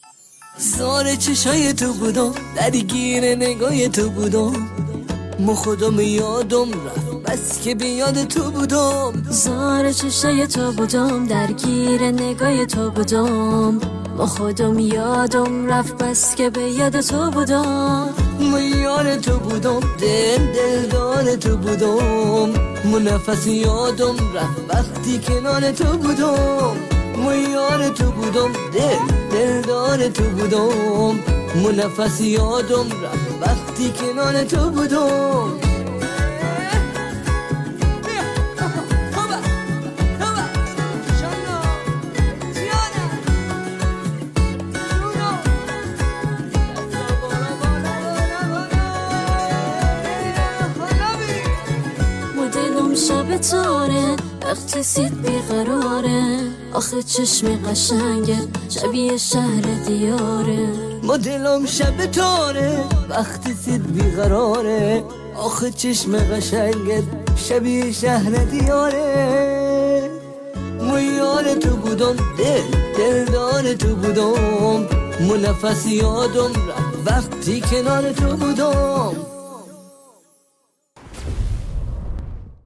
زار چشای تو بودم، درگیر نگاه تو بودم، ما خودم یادم رفت بس که به یاد تو بودم. زار چشای تو بودم، درگیر نگاه تو بودم، ما خودم یادم رفت بس که به یاد تو بودم. ما یار تو بودم، دلدار تو بودم، ما نفس یادم رفت وقتی کنار تو بودم. ما یار تو بودم، دلدار تو بودم، ما نفس یادم رفت وقتی کنار تو بودم. شب تاره وقتی سید بیقراره، آخه چشم قشنگه شبیه شهر دیاره. ما دلم شب تاره وقتی سید بیقراره، آخه چشم قشنگه شبیه شهر دیاره. ما یار تو بودم، دلدار تو بودم، ما نفس یادم رفت وقتی کنار تو بودم.